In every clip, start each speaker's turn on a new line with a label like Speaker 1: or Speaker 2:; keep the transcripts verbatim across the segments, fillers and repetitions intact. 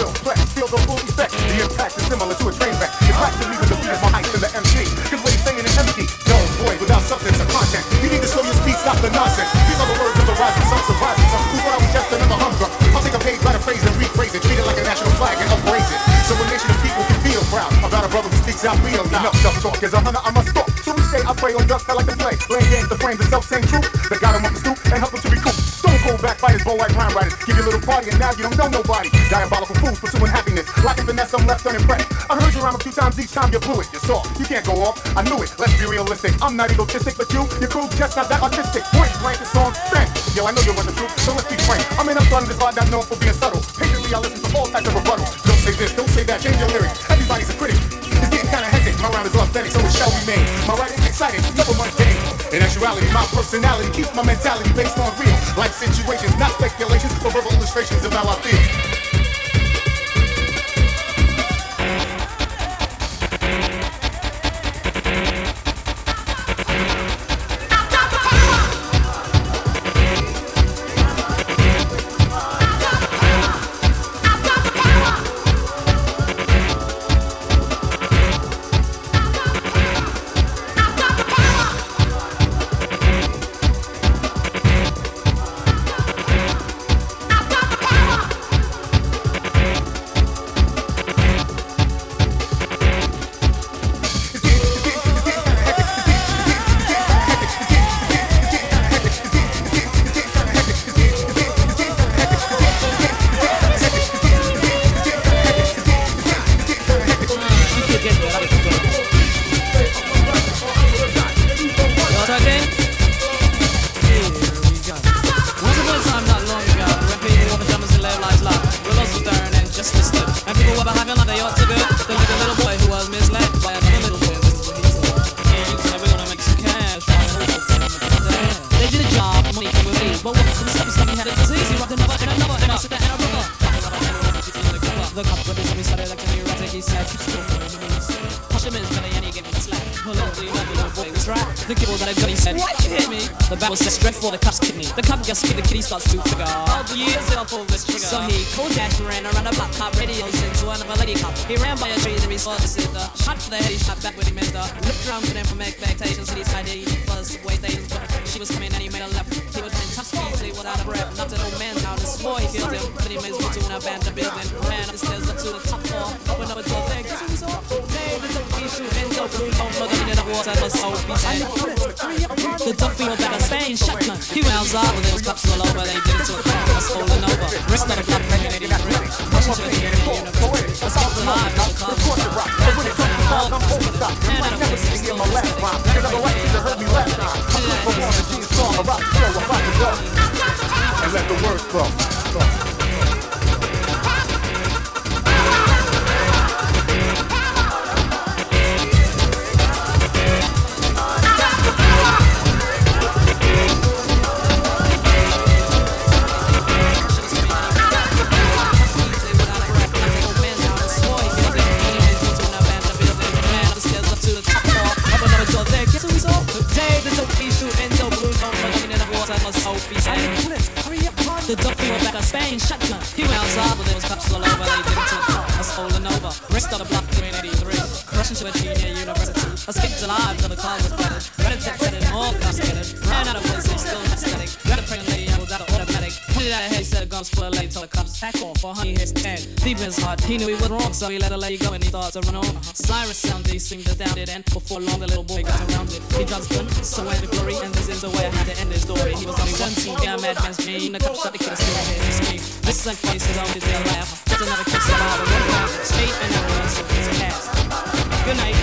Speaker 1: Feel, flex, feel the full effect. The impact is similar to a train wreck. It's practically with the beat of my height in the M C. Cause what he's saying is empty. No, void without substance or content. You need to slow your speed, stop the nonsense. These are the words of the rising sun, surviving some. Who thought I was just another humdrum? I'll take a page, write a phrase and rephrase it. Treat it like a national flag and upraise it. So a nation of people can feel proud about a brother who speaks out real now. Enough tough talk is a hunter, I must stalk. So we say I pray on dust, I like to play. Playing games to frame the self-same truth that got him up the stoop and help him to recoup. Stone cold backbiters, bow white rhyme writers. Give you a little party and now you don't know nobody. Diabolical fools pursuing happiness. Lacking finesse, some left unimpressed. I heard you rhyme a few times each time you blew it. You saw, you can't go off. I knew it, let's be realistic. I'm not egotistic, but you, your crew's just not that artistic. Point blank, the song bang. Yo, I know you want the truth, so let's be frank. I mean, I'm starting to slide that known for being subtle. Patiently, I listen to all types of rebuttals. Don't say this, don't say that, change your lyrics. Everybody's a critic. It's getting kinda hectic. My rhyme is authentic, so it shall remain. My writing exciting, never mundane. In actuality, my personality keeps my mentality based on real life situations, not speculations, but verbal illustrations of how I feel.
Speaker 2: Starts to figure all the years that I pulled this trigger. So he cold dash ran around the block, cop radios into another lady cop. He ran by a tree and he saw the sister. Shot for the head, he shot back with him in the looked around for them from expectations. He decided he was way stations, but she was coming and he made a left. He was in top speed till he was out of breath. Knocked an old man out and swore he killed him. But he made me to an abandoned building. Ran up the stairs up to the top floor. Opened up a door there, guess who's up? Hey, the Duffy shooting dope. Don't know the the water must so be said. The Duffy was back in Spain, shotgun. He went outside when there was cops all over. They did it to a car, was stolen over. Rest of the clock, in eighty-three. Rushing to the university. I stopped alive, no car. And when it comes to balls, I'm overstocked. And I never see to hear my last rhyme. Cause I'm the right to heard me last time. I could perform the G's song about the show, about to go. And let the words flow. The Duffy was back in Spain, shotgun. He went outside, but there was cops all over. They did it to a car, I stolen over. Rest of the block, in eighty-three. Crashing to a junior university. Escaped alive, till the car was battered. Red detected and all castigated. Ran out of words, they still aesthetic. Got a pregnant lady and was out of automatic. Put it out of head, said guns full of late. Told the cops, back off, for honey his head. Deep in his heart, he knew he was wrong, so he let a lady go and he started to run on. Cyrus sound, they seemed to doubt it, and before long the little boy got around it. He drops gun, so went the glory, and this is the way I had to end his story. He was only seventeen, yeah, madman's dream. The cop shot the kid, still hit his scheme. This is like face, his own, his real laugh. That's another case of how to work out. Straight and everyone, so it's a cast. Good night.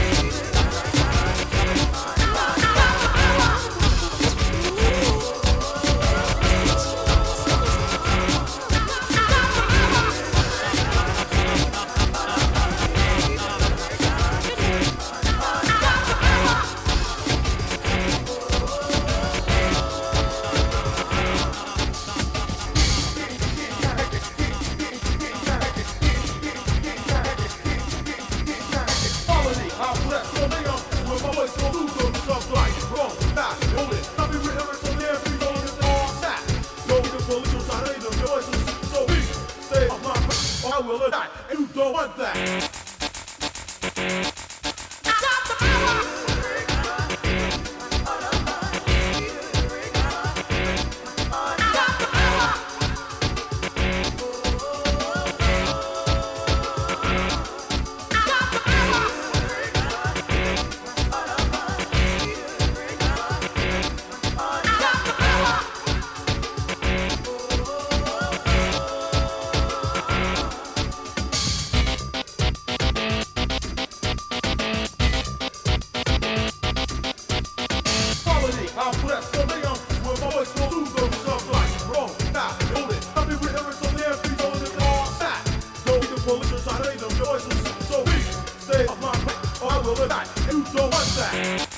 Speaker 3: I'll press the rhythm with my voice go through those stuff like roll, nah, hold it. I'll be with every so damn free on the all side. Don't be the police try to them, your voice is so weak. Stay off my back, or I will die. You don't want that.